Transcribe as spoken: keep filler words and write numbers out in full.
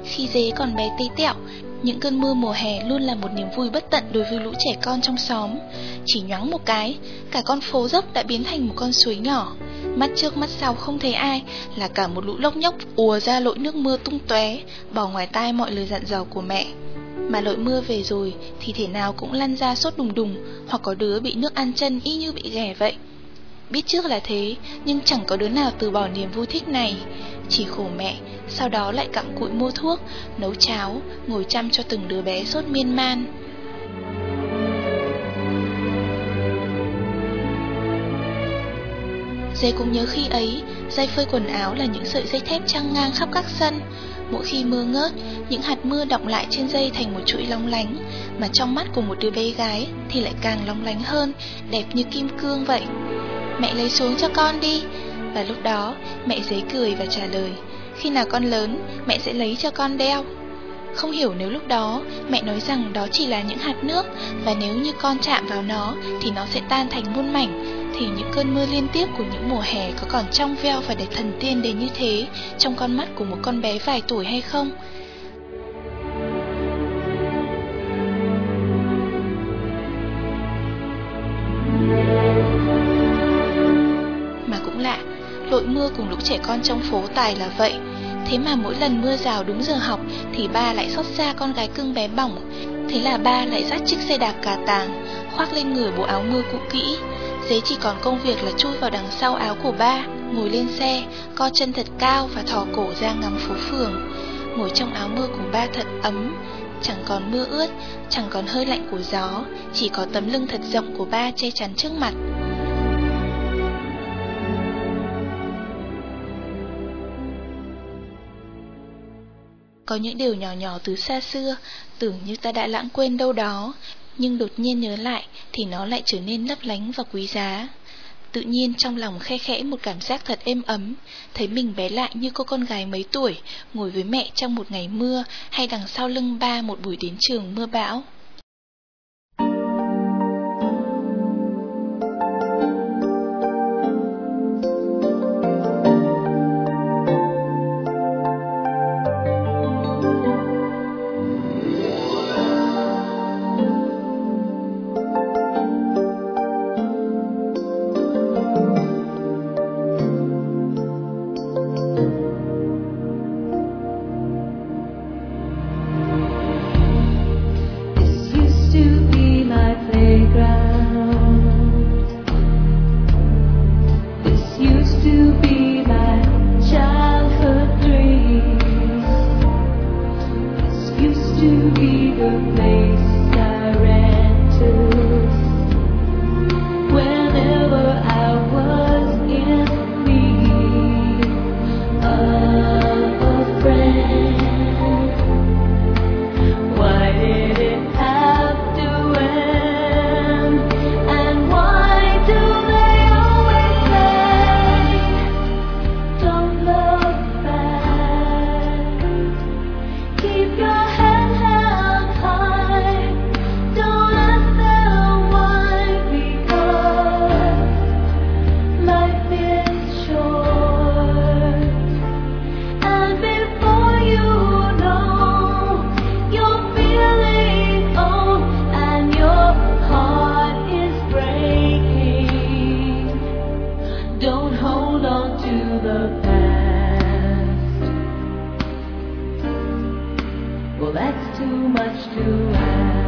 Khi dế còn bé tí tẹo, những cơn mưa mùa hè luôn là một niềm vui bất tận đối với lũ trẻ con trong xóm. Chỉ nhoáng một cái, cả con phố dốc đã biến thành một con suối nhỏ. Mắt trước mắt sau không thấy ai, là cả một lũ lốc nhốc ùa ra lội nước mưa tung tóe, bỏ ngoài tai mọi lời dặn dò của mẹ. Mà lội mưa về rồi thì thể nào cũng lăn ra sốt đùng đùng, hoặc có đứa bị nước ăn chân y như bị ghẻ vậy. Biết trước là thế, nhưng chẳng có đứa nào từ bỏ niềm vui thích này. Chỉ khổ mẹ, sau đó lại cặm cụi mua thuốc, nấu cháo, ngồi chăm cho từng đứa bé sốt miên man. Dế cũng nhớ khi ấy, dây phơi quần áo là những sợi dây thép chằng ngang khắp các sân. Mỗi khi mưa ngớt, những hạt mưa đọng lại trên dây thành một chuỗi lóng lánh, mà trong mắt của một đứa bé gái thì lại càng lóng lánh hơn, đẹp như kim cương vậy. Mẹ lấy xuống cho con đi. Và lúc đó mẹ dế cười và trả lời, khi nào con lớn mẹ sẽ lấy cho con đeo. Không hiểu nếu lúc đó mẹ nói rằng đó chỉ là những hạt nước, và nếu như con chạm vào nó thì nó sẽ tan thành muôn mảnh, thì những cơn mưa liên tiếp của những mùa hè có còn trong veo và đẹp thần tiên đến như thế trong con mắt của một con bé vài tuổi hay không? Mà cũng lạ, lội mưa cùng lũ trẻ con trong phố Tài là vậy. Thế mà mỗi lần mưa rào đúng giờ học thì ba lại xót xa con gái cưng bé bỏng. Thế là ba lại dắt chiếc xe đạp cà tàng, khoác lên người bộ áo mưa cũ kỹ. Dế chỉ còn công việc là chui vào đằng sau áo của ba, ngồi lên xe, co chân thật cao và thò cổ ra ngắm phố phường. Ngồi trong áo mưa của ba thật ấm, chẳng còn mưa ướt, chẳng còn hơi lạnh của gió, chỉ có tấm lưng thật rộng của ba che chắn trước mặt. Có những điều nhỏ nhỏ từ xa xưa, tưởng như ta đã lãng quên đâu đó, nhưng đột nhiên nhớ lại thì nó lại trở nên lấp lánh và quý giá. Tự nhiên trong lòng khe khẽ một cảm giác thật êm ấm, thấy mình bé lại như cô con gái mấy tuổi, ngồi với mẹ trong một ngày mưa, hay đằng sau lưng ba một buổi đến trường mưa bão. Well, that's too much to ask.